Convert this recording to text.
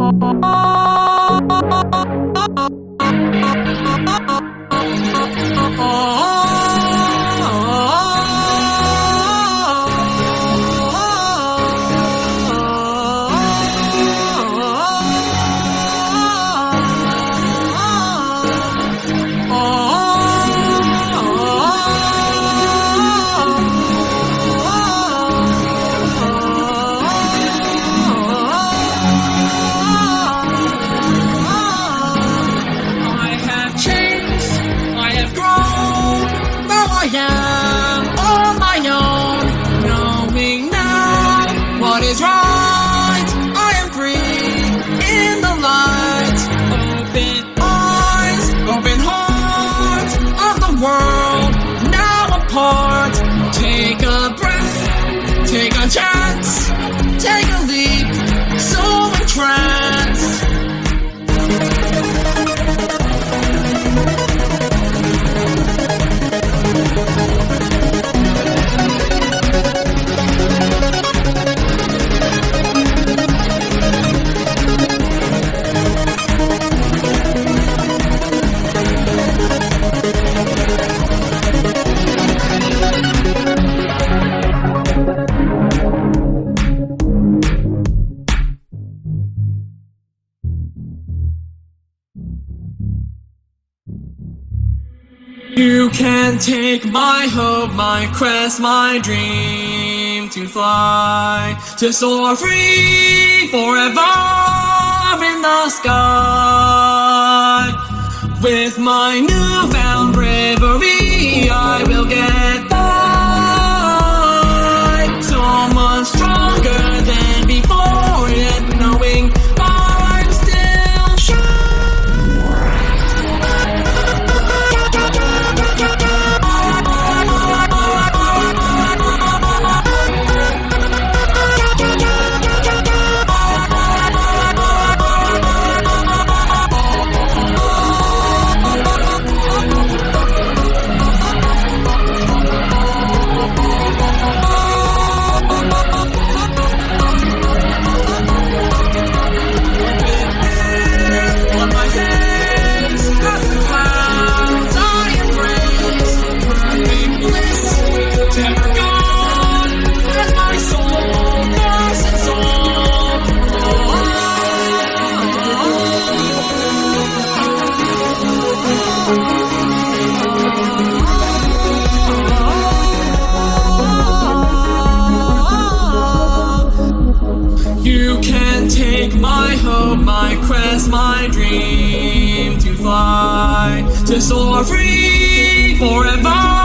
I am on my own, knowing now what is right. I am free in the light. Open eyes, open heart of the world, now apart. Take a breath, take a chance, take a leap, so entranced. You can take my hope, my quest, my dream to fly, to soar free forever in the sky. With my newfound bravery, I will get by, so much stronger than before, yet knowing I'm still sure. You can take my hope, my quest, my dream to fly, to soar free forever.